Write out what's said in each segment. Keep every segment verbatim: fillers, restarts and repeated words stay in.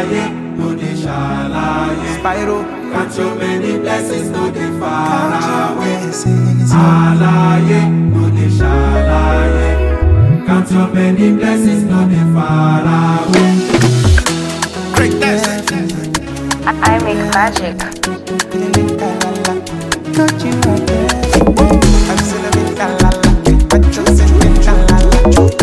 Alaye, no dey shalaye. Spyro, count your many blessings, no dey far away. Alaye, no dey shalaye. Count your many blessings, no dey far away. greatness. I, I make magic. Don't you I'm celebrating la la. I'm just singing la la la.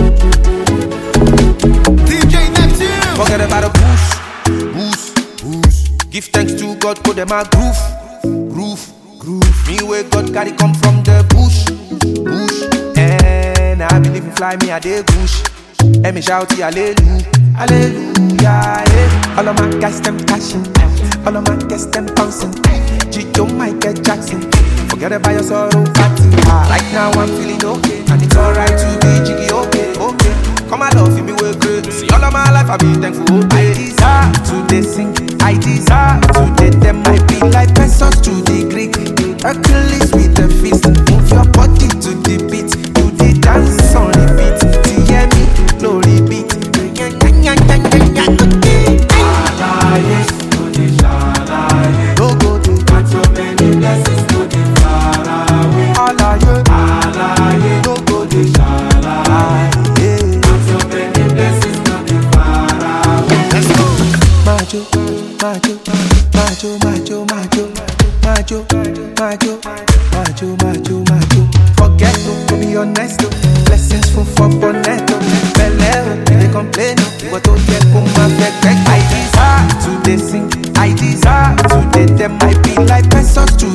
D J Neptune. Forget about the boost, boost, boost. Give thanks to God, put them a groove, groove, groove. Me where God carry come from the bush, bush. And I believe in fly me a day bush. And me shout hallelujah, hallelujah. Yeah. All of my guys them cashing, all of my guys them bouncing. Gio Michael Jackson. Forget about your sorrow, party. Ah, right now I'm feeling okay, and it's alright to be jiggy, okay, okay. Come on, love, feel me way great. See all of my life, I be thankful. Okay. I desire to they sing, I desire to they them. I be like pesos to the Greek, Hercules with the fist. Move your body to the beat, do the dance on repeat. See hear me, no repeat. Alaye, no dey shalaye. No go to Count your many blessings, no dey far away. Alaye, Alaye, no go to shalaye. yeah. Count your many blessings, no dey far away. Let's go. Majo, majo, majo, majo, majo, majo, majo, majo, majo, majo. Forget to be honest, oh. Blessings full for bonetto. Belle, they complain, oh. But don't get come my back. I desire to they sing, I desire to they them. I be like pesos to